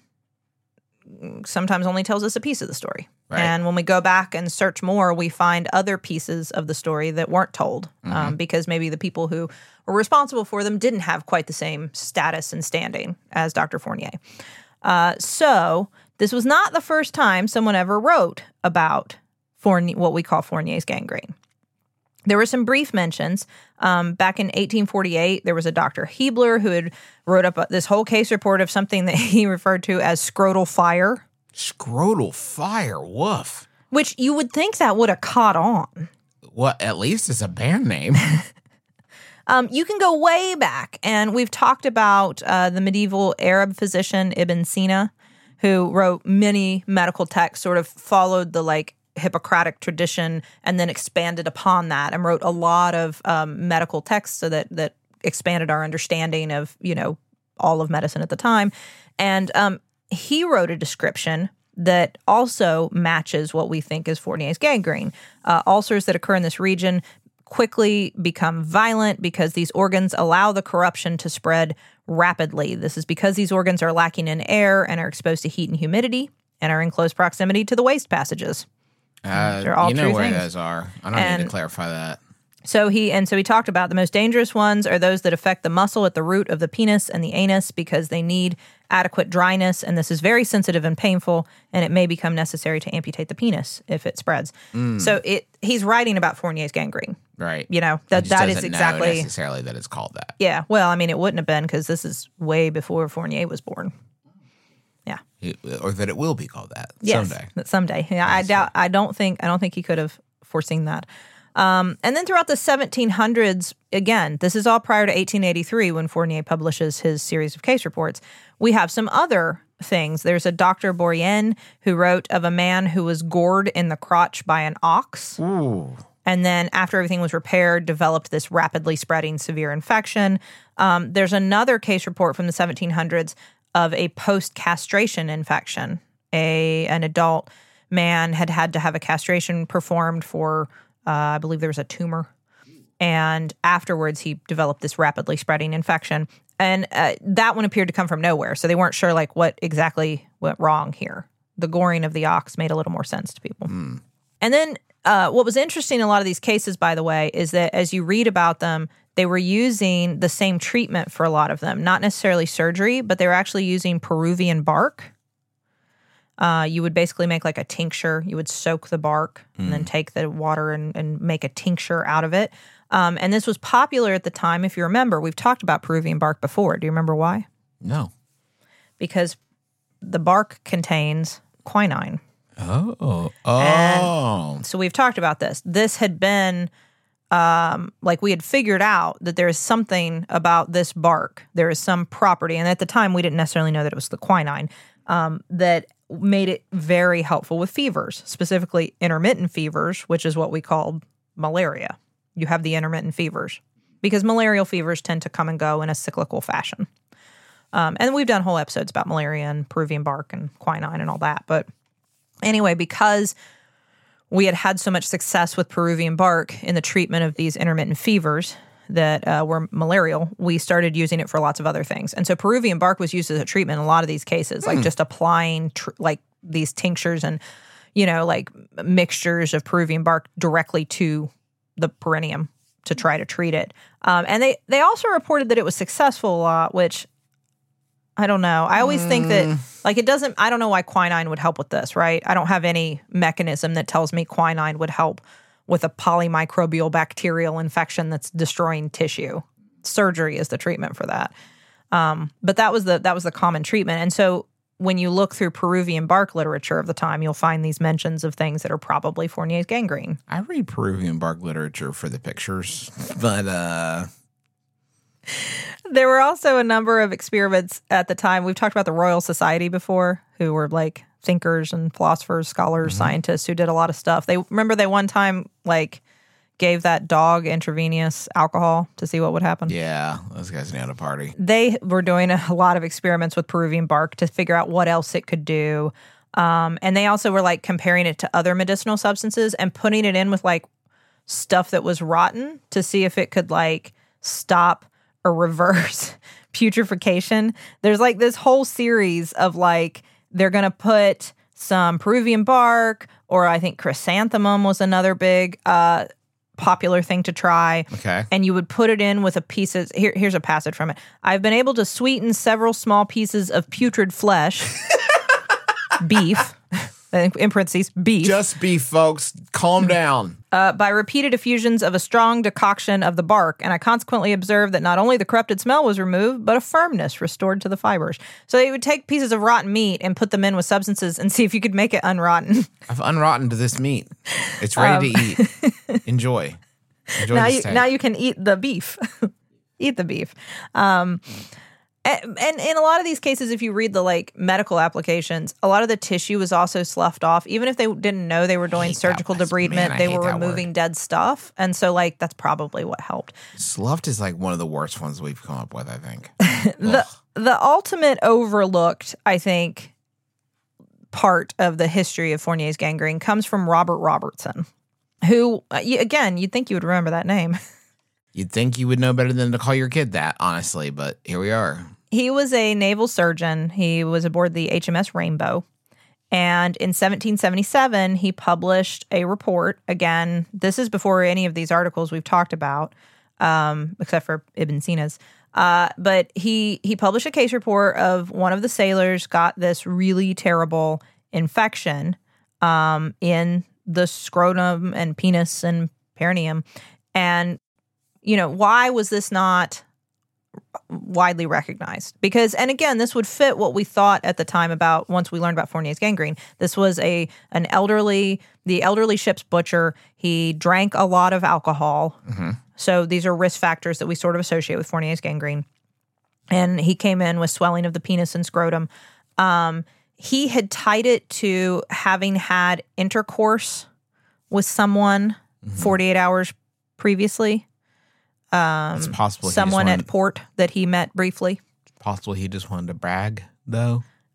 Speaker 4: sometimes only tells us a piece of the story. Right. And when we go back and search more, we find other pieces of the story that weren't told mm-hmm. um, because maybe the people who were responsible for them didn't have quite the same status and standing as Doctor Fournier. Uh, so this was not the first time someone ever wrote about Fournier, what we call Fournier's gangrene. There were some brief mentions. Um, back in eighteen forty-eight, there was a Doctor Hebler who had wrote up a, this whole case report of something that he referred to as scrotal fire.
Speaker 3: Scrotal fire, woof.
Speaker 4: Which you would think that would have caught on.
Speaker 3: Well, at least it's a band name.
Speaker 4: um, you can go way back, and we've talked about uh, the medieval Arab physician Ibn Sina, who wrote many medical texts, sort of followed the like Hippocratic tradition, and then expanded upon that, and wrote a lot of um, medical texts so that that expanded our understanding of, you know, all of medicine at the time. And um, he wrote a description that also matches what we think is Fournier's gangrene. Uh, ulcers that occur in this region quickly become violent because these organs allow the corruption to spread rapidly. This is because these organs are lacking in air and are exposed to heat and humidity and are in close proximity to the waste passages.
Speaker 3: Uh,
Speaker 4: They're all
Speaker 3: you know
Speaker 4: true
Speaker 3: where
Speaker 4: things.
Speaker 3: those are. I don't
Speaker 4: and
Speaker 3: need to clarify that.
Speaker 4: So he and so he talked about the most dangerous ones are those that affect the muscle at the root of the penis and the anus because they need adequate dryness, and this is very sensitive and painful, and it may become necessary to amputate the penis if it spreads. Mm. So it he's writing about Fournier's gangrene.
Speaker 3: Right.
Speaker 4: You know, that that is exactly
Speaker 3: know necessarily that it's called that.
Speaker 4: Yeah. Well, I mean, it wouldn't have been because this is way before Fournier was born. Yeah.
Speaker 3: It, or that it will be called that
Speaker 4: yes,
Speaker 3: someday.
Speaker 4: Someday. Yeah, I doubt I don't think I don't think he could have foreseen that. Um, and then throughout the seventeen hundreds, again, this is all prior to eighteen eighty-three when Fournier publishes his series of case reports, we have some other things. There's a Doctor Bourrienne who wrote of a man who was gored in the crotch by an ox.
Speaker 3: Ooh.
Speaker 4: And then after everything was repaired, developed this rapidly spreading severe infection. Um, there's another case report from the seventeen hundreds of a post-castration infection a an adult man had had to have a castration performed for, uh, I believe there was a tumor. And afterwards, he developed this rapidly spreading infection. And uh, that one appeared to come from nowhere. So they weren't sure like what exactly went wrong here. The goring of the ox made a little more sense to people.
Speaker 3: Mm.
Speaker 4: And then uh, what was interesting in a lot of these cases, by the way, is that as you read about them, they were using the same treatment for a lot of them. Not necessarily surgery, but they were actually using Peruvian bark. Uh, you would basically make like a tincture. You would soak the bark mm. and then take the water and, and make a tincture out of it. Um, and this was popular at the time. If you remember, we've talked about Peruvian bark before. Do you remember why?
Speaker 3: No.
Speaker 4: Because the bark contains quinine.
Speaker 3: Oh. Oh.
Speaker 4: And so we've talked about this. This had been, um, like we had figured out that there is something about this bark. There is some property. And at the time, we didn't necessarily know that it was the quinine um, that made it very helpful with fevers, specifically intermittent fevers, which is what we called malaria. You have the intermittent fevers because malarial fevers tend to come and go in a cyclical fashion. Um, and we've done whole episodes about malaria and Peruvian bark and quinine and all that. But anyway, because we had had so much success with Peruvian bark in the treatment of these intermittent fevers that uh, were malarial, we started using it for lots of other things. And so Peruvian bark was used as a treatment in a lot of these cases, like mm. just applying tr- like these tinctures and, you know, like mixtures of Peruvian bark directly to the perineum to try to treat it. Um, and they, they also reported that it was successful a lot, which I don't know. I always mm. think that, like, it doesn't, I don't know why quinine would help with this, right? I don't have any mechanism that tells me quinine would help with a polymicrobial bacterial infection that's destroying tissue. Surgery is the treatment for that. Um, but that was the that was the common treatment. And so when you look through Peruvian bark literature of the time, you'll find these mentions of things that are probably Fournier's gangrene.
Speaker 3: I read Peruvian bark literature for the pictures, but uh
Speaker 4: there were also a number of experiments at the time. We've talked about the Royal Society before, who were like thinkers and philosophers, scholars, mm-hmm. scientists who did a lot of stuff. They remember they one time like gave that dog intravenous alcohol to see what would happen.
Speaker 3: Yeah, those guys knew how to party.
Speaker 4: They were doing a lot of experiments with Peruvian bark to figure out what else it could do. Um, and they also were like comparing it to other medicinal substances and putting it in with like stuff that was rotten to see if it could like stop or reverse putrefaction. There's like this whole series of like, they're going to put some Peruvian bark, or I think chrysanthemum was another big uh, popular thing to try.
Speaker 3: Okay.
Speaker 4: And you would put it in with a piece of, here, here's a passage from it. I've been able to sweeten several small pieces of putrid flesh, beef, in parentheses, beef.
Speaker 3: Just beef, folks. Calm down.
Speaker 4: Uh, by repeated effusions of a strong decoction of the bark, and I consequently observed that not only the corrupted smell was removed, but a firmness restored to the fibers. So they would take pieces of rotten meat and put them in with substances and see if you could make it unrotten.
Speaker 3: I've unrottened this meat. It's ready um, to eat. Enjoy. Enjoy
Speaker 4: now
Speaker 3: the
Speaker 4: you,
Speaker 3: steak.
Speaker 4: now you can eat the beef. Eat the beef. Um, and, and in a lot of these cases, if you read the like medical applications, a lot of the tissue was also sloughed off. Even if they didn't know they were doing surgical debridement, man, they were removing word. dead stuff. And so like that's probably what helped.
Speaker 3: Sloughed is like one of the worst ones we've come up with, I think.
Speaker 4: the the ultimate overlooked, I think, part of the history of Fournier's gangrene comes from Robert Robertson, who, again, you'd think you would remember that name.
Speaker 3: You'd think you would know better than to call your kid that, honestly, but here we are.
Speaker 4: He was a naval surgeon. He was aboard the H M S Rainbow. And in seventeen seventy-seven, he published a report. Again, this is before any of these articles we've talked about, um, except for Ibn Sina's. Uh, but he, he published a case report of one of the sailors got this really terrible infection um, in the scrotum and penis and perineum. And you know, why was this not widely recognized? Because, and again, this would fit what we thought at the time about once we learned about Fournier's gangrene. This was a an elderly, the elderly ship's butcher. He drank a lot of alcohol. Mm-hmm. So these are risk factors that we sort of associate with Fournier's gangrene. And he came in with swelling of the penis and scrotum. Um, he had tied it to having had intercourse with someone mm-hmm. forty-eight hours previously. Um,
Speaker 3: it's possible
Speaker 4: someone
Speaker 3: wanted,
Speaker 4: at port that he met briefly.
Speaker 3: Possible he just wanted to brag, though.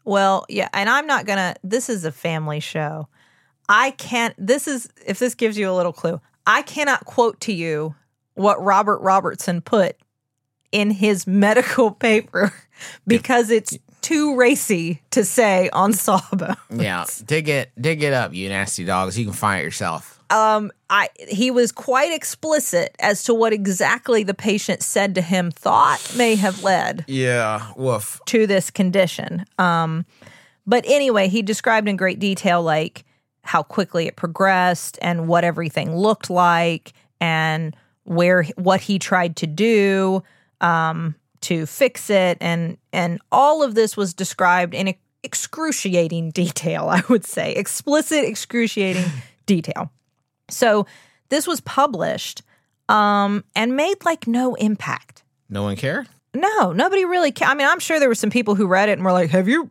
Speaker 4: Well, yeah, and I'm not going to, this is a family show. I can't, this is, if this gives you a little clue, I cannot quote to you what Robert Robertson put in his medical paper because it's too racy to say on Sawbones.
Speaker 3: Yeah, dig it, dig it up, you nasty dogs. You can find it yourself.
Speaker 4: Um, I he was quite explicit as to what exactly the patient said to him thought may have led
Speaker 3: Yeah, woof.
Speaker 4: to this condition. Um, but anyway, he described in great detail like how quickly it progressed and what everything looked like and where what he tried to do um, to fix it, and and all of this was described in excruciating detail. I would say explicit, excruciating detail. So this was published um, and made like no impact.
Speaker 3: No one cared?
Speaker 4: No, nobody really ca- I mean, I'm sure there were some people who read it and were like, have you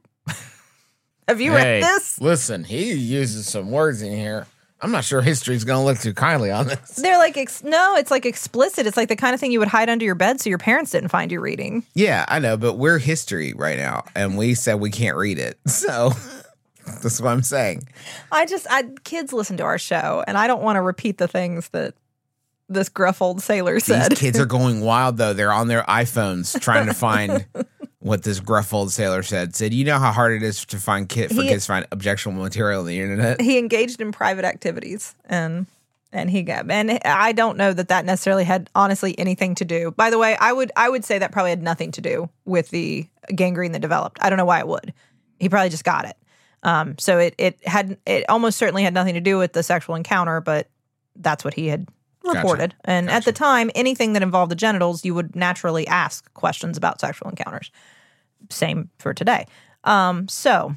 Speaker 4: have you
Speaker 3: Hey,
Speaker 4: read this?
Speaker 3: Listen, he uses some words in here. I'm not sure history's going to look too kindly on this.
Speaker 4: They're like, ex- no, it's like explicit. It's like the kind of thing you would hide under your bed so your parents didn't find you reading.
Speaker 3: Yeah, I know, but we're history right now, and we said we can't read it. So that's what I'm saying.
Speaker 4: I just, I kids listen to our show, and I don't want to repeat the things that this gruff old sailor said.
Speaker 3: These kids are going wild, though. They're on their iPhones trying to find what this gruff old sailor said. Said, you know how hard it is to find kid for
Speaker 4: He-
Speaker 3: kids to find objectionable material on the internet?
Speaker 4: He engaged in private activities, and and he got, and I don't know that that necessarily had honestly anything to do. By the way, I would I would say that probably had nothing to do with the gangrene that developed. I don't know why it would. He probably just got it. Um, so it it had it almost certainly had nothing to do with the sexual encounter, but that's what he had reported.
Speaker 3: Gotcha.
Speaker 4: And
Speaker 3: Gotcha.
Speaker 4: at the time, anything that involved the genitals, you would naturally ask questions about sexual encounters. Same for today. Um, so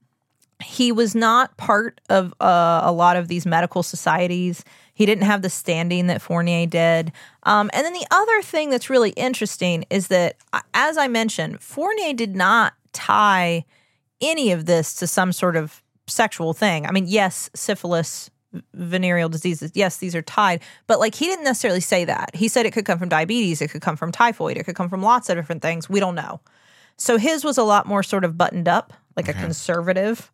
Speaker 4: he was not part of uh, a lot of these medical societies. He didn't have the standing that Fournier did. Um, and then the other thing that's really interesting is that, uh, as I mentioned, Fournier did not tie any of this to some sort of sexual thing. I mean, yes, syphilis, venereal diseases, yes, these are tied, but like he didn't necessarily say that. He said it could come from diabetes, it could come from typhoid, it could come from lots of different things. We don't know. So his was a lot more sort of buttoned up, like
Speaker 3: Okay.
Speaker 4: a conservative.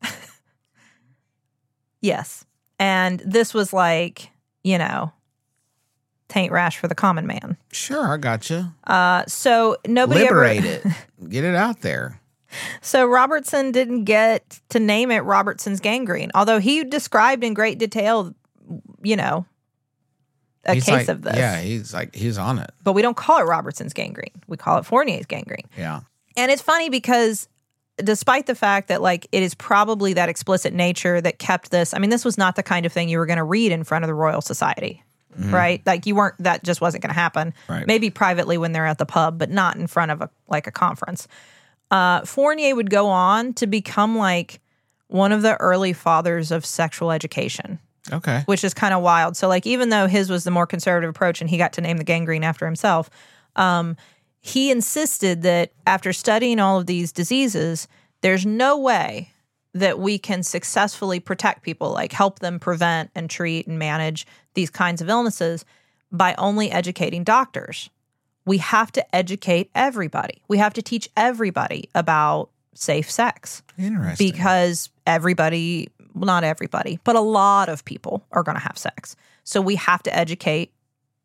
Speaker 4: Yes. And this was like, you know, taint rash for the common man.
Speaker 3: Sure, I got you.
Speaker 4: Uh, so nobody
Speaker 3: Liberate
Speaker 4: ever,
Speaker 3: it. Get it out there.
Speaker 4: So Robertson didn't get to name it Robertson's gangrene, although he described in great detail, you know, a
Speaker 3: He's
Speaker 4: case
Speaker 3: like-
Speaker 4: of this.
Speaker 3: Yeah, he's like, he's on it.
Speaker 4: But we don't call it Robertson's gangrene. We call it Fournier's gangrene.
Speaker 3: Yeah.
Speaker 4: And it's funny because despite the fact that like it is probably that explicit nature that kept this, I mean, this was not the kind of thing you were going to read in front of the Royal Society, right? Like you weren't, that just wasn't going to happen.
Speaker 3: Right.
Speaker 4: Maybe privately when they're at the pub, but not in front of a like a conference. Uh, Fournier would go on to become like one of the early fathers of sexual education,
Speaker 3: Okay.
Speaker 4: which is kind of wild. So like even though his was the more conservative approach and he got to name the gangrene after himself, um, he insisted that after studying all of these diseases, there's no way that we can successfully protect people, like help them prevent and treat and manage these kinds of illnesses by only educating doctors. We have to educate everybody. We have to teach everybody about safe sex
Speaker 3: Interesting.
Speaker 4: because everybody, well, not everybody, but a lot of people are going to have sex. So we have to educate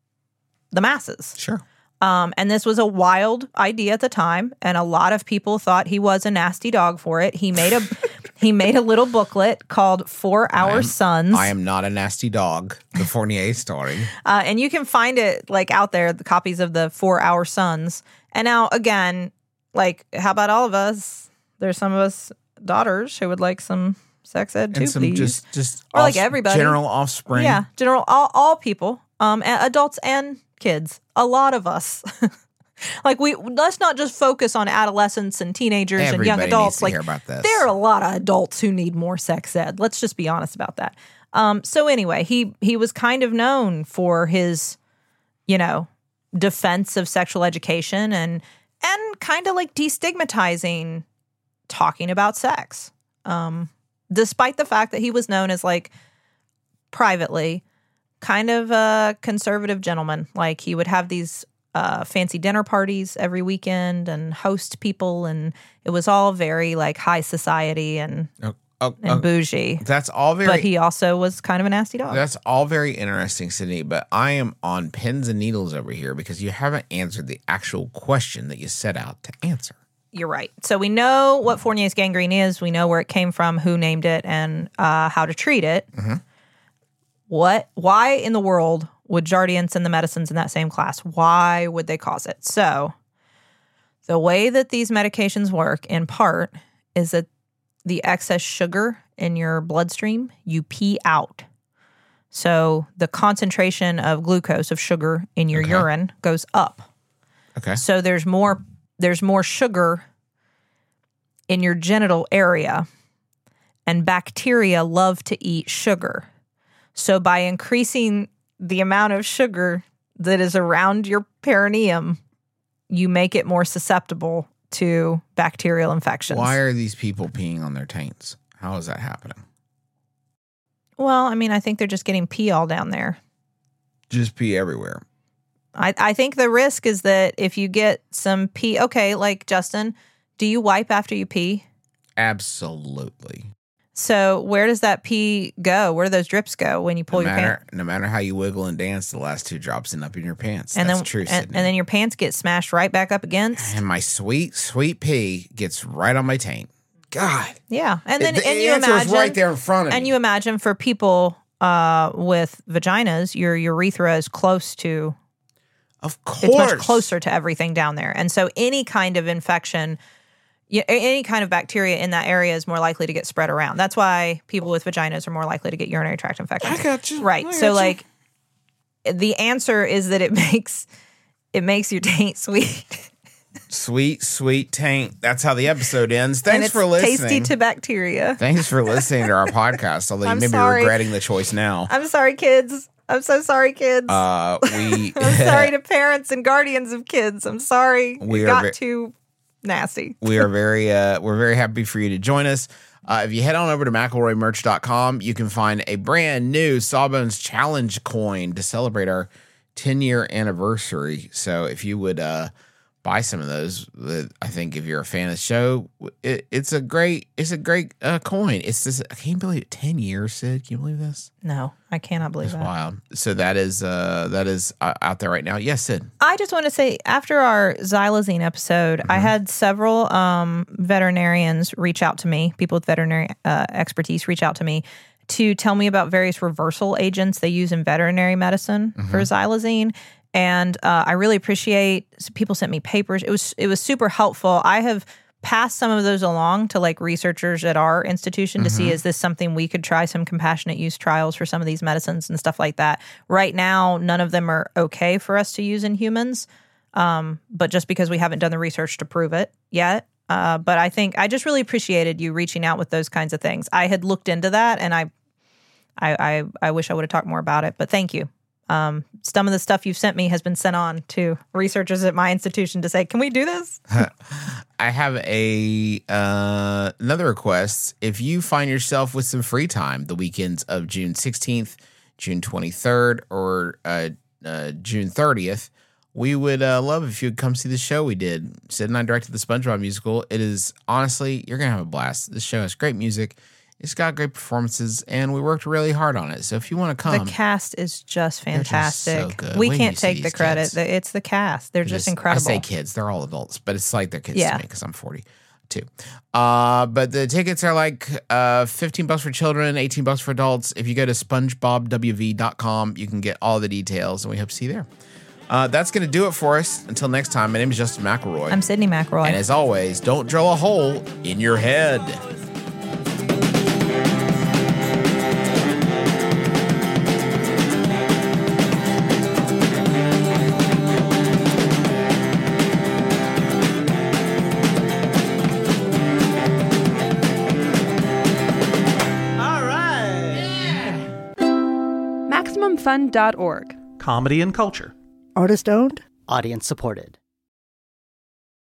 Speaker 4: the masses.
Speaker 3: Sure.
Speaker 4: Um, and this was a wild idea at the time, and a lot of people thought he was a nasty dog for it. He made a he made a little booklet called For Our
Speaker 3: I'm-
Speaker 4: Sons.
Speaker 3: I am not a nasty dog. The Fournier story.
Speaker 4: Uh, and you can find it like out there, the copies of the For Our Sons. And now again, like how about all of us? There's some of us daughters who would like some sex ed too,
Speaker 3: And some
Speaker 4: please.
Speaker 3: just just
Speaker 4: Or like
Speaker 3: off-
Speaker 4: everybody.
Speaker 3: general offspring.
Speaker 4: Yeah, general all, all people, um, a- adults and kids. A lot of us. Like we let's not just focus on adolescents and teenagers and young
Speaker 3: Everybody
Speaker 4: adults.
Speaker 3: needs to
Speaker 4: Like
Speaker 3: hear about this.
Speaker 4: there are a lot of adults who need more sex ed. Let's just be honest about that. Um, so anyway, he he was kind of known for his, you know, defense of sexual education and and kind of like destigmatizing talking about sex. Um, despite the fact that he was known as like privately kind of a conservative gentleman. Like he would have these uh, fancy dinner parties every weekend and host people, and it was all very like high society and
Speaker 3: Oh, oh,
Speaker 4: and
Speaker 3: oh,
Speaker 4: bougie.
Speaker 3: That's all very.
Speaker 4: But he also was kind of a nasty dog.
Speaker 3: That's all very interesting, Sydney. But I am on pins and needles over here because you haven't answered the actual question that you set out to answer.
Speaker 4: You're right. So we know what Fournier's gangrene is. We know where it came from, who named it, and uh, how to treat it.
Speaker 3: Mm-hmm.
Speaker 4: What? Why in the world would Jardiance and the medicines in that same class? Why would they cause it? So the way that these medications work, in part, is that the excess sugar in your bloodstream, you pee out. So the concentration of glucose, of sugar in your
Speaker 3: Okay.
Speaker 4: urine, goes up.
Speaker 3: Okay.
Speaker 4: So there's more there's more sugar in your genital area, and bacteria love to eat sugar. So by increasing the amount of sugar that is around your perineum, you make it more susceptible to bacterial infections.
Speaker 3: Why are these people peeing on their taints? How is that happening?
Speaker 4: Well, I mean, I think they're just getting pee all down there.
Speaker 3: Just pee everywhere.
Speaker 4: I, I think the risk is that if you get some pee, okay, like Justin, do you wipe after you pee?
Speaker 3: Absolutely.
Speaker 4: So where does that pee go? Where do those drips go when you pull
Speaker 3: no
Speaker 4: your
Speaker 3: matter,
Speaker 4: pants?
Speaker 3: No matter how you wiggle and dance, the last two drops end up in your pants.
Speaker 4: And
Speaker 3: That's
Speaker 4: then,
Speaker 3: true,
Speaker 4: and,
Speaker 3: Sydney.
Speaker 4: and then your pants get smashed right back up against.
Speaker 3: And my sweet, sweet pee gets right on my taint. God.
Speaker 4: Yeah, and then
Speaker 3: the
Speaker 4: and you
Speaker 3: answer is
Speaker 4: imagine
Speaker 3: right there in front of
Speaker 4: and
Speaker 3: me.
Speaker 4: you imagine for people uh, with vaginas, your urethra is close to.
Speaker 3: Of course,
Speaker 4: It's much closer to everything down there, and so any kind of infection, y- any kind of bacteria in that area is more likely to get spread around. That's why people with vaginas are more likely to get urinary tract infections.
Speaker 3: I got you.
Speaker 4: Right.
Speaker 3: I
Speaker 4: So
Speaker 3: got you.
Speaker 4: like, the answer is that it makes it makes your taint sweet.
Speaker 3: Sweet, sweet taint. That's how the episode ends.
Speaker 4: and
Speaker 3: Thanks
Speaker 4: it's
Speaker 3: for listening.
Speaker 4: tasty to bacteria.
Speaker 3: Thanks for listening to our podcast. Although you
Speaker 4: I'm
Speaker 3: may be
Speaker 4: sorry.
Speaker 3: regretting the choice now.
Speaker 4: I'm sorry, kids. I'm so sorry, kids.
Speaker 3: Uh, we
Speaker 4: I'm sorry to parents and guardians of kids. I'm sorry.
Speaker 3: We
Speaker 4: it
Speaker 3: are
Speaker 4: got
Speaker 3: ve-
Speaker 4: too nasty.
Speaker 3: we are very uh, we're very happy for you to join us. Uh, if you head on over to McElroy Merch dot com, you can find a brand new Sawbones Challenge coin to celebrate our ten year anniversary. So if you would uh, buy some of those, uh, I think if you're a fan of the show, it, it's a great it's a great uh, coin. It's just I can't believe it. Ten years, Sid. Can you believe this?
Speaker 4: No, I cannot believe
Speaker 3: It's
Speaker 4: that.
Speaker 3: wild. So that is uh, that is uh, out there right now. Yes, Sid.
Speaker 4: I just want to say, after our xylazine episode,
Speaker 3: Mm-hmm.
Speaker 4: I had several um, veterinarians reach out to me, people with veterinary uh, expertise reach out to me to tell me about various reversal agents they use in veterinary medicine
Speaker 3: Mm-hmm.
Speaker 4: for xylazine. And uh, I really appreciate people sent me papers. It was it was super helpful. I have passed some of those along to like researchers at our institution to
Speaker 3: Mm-hmm.
Speaker 4: see, is this something we could try some compassionate use trials for some of these medicines and stuff like that. Right now, none of them are okay for us to use in humans, um, but just because we haven't done the research to prove it yet. Uh, but I think I just really appreciated you reaching out with those kinds of things. I had looked into that, and I, I, I, I wish I would have talked more about it. But thank you. Um, some of the stuff you've sent me has been sent on to researchers at my institution to say, can we do this?
Speaker 3: I have a uh, another request. If you find yourself with some free time the weekends of June sixteenth, June twenty-third, or uh, uh, June thirtieth, we would uh, love if you'd come see the show we did. Sid and I directed the SpongeBob musical. It is, honestly, you're going to have a blast. This show has great music. It's got great performances, and we worked really hard on it. So if you want to come.
Speaker 4: The cast is just
Speaker 3: They're just
Speaker 4: fantastic.
Speaker 3: so good.
Speaker 4: We
Speaker 3: Wait till
Speaker 4: can't
Speaker 3: you see
Speaker 4: take the
Speaker 3: these
Speaker 4: credit.
Speaker 3: kids.
Speaker 4: The- It's the cast. They're just, incredible.
Speaker 3: I say kids, they're all adults, but it's like they're kids
Speaker 4: Yeah.
Speaker 3: to me because I'm forty-two. Uh, but the tickets are like uh, fifteen bucks for children, eighteen bucks for adults. If you go to spongebob w v dot com, you can get all the details, and we hope to see you there. Uh, that's going to do it for us. Until next time, my name is Justin McElroy.
Speaker 4: I'm Sydney McElroy.
Speaker 3: And as always, don't drill a hole in your head.
Speaker 2: All right.
Speaker 5: Maximum Fun dot org.
Speaker 10: Comedy and culture.
Speaker 11: Artist owned, audience supported.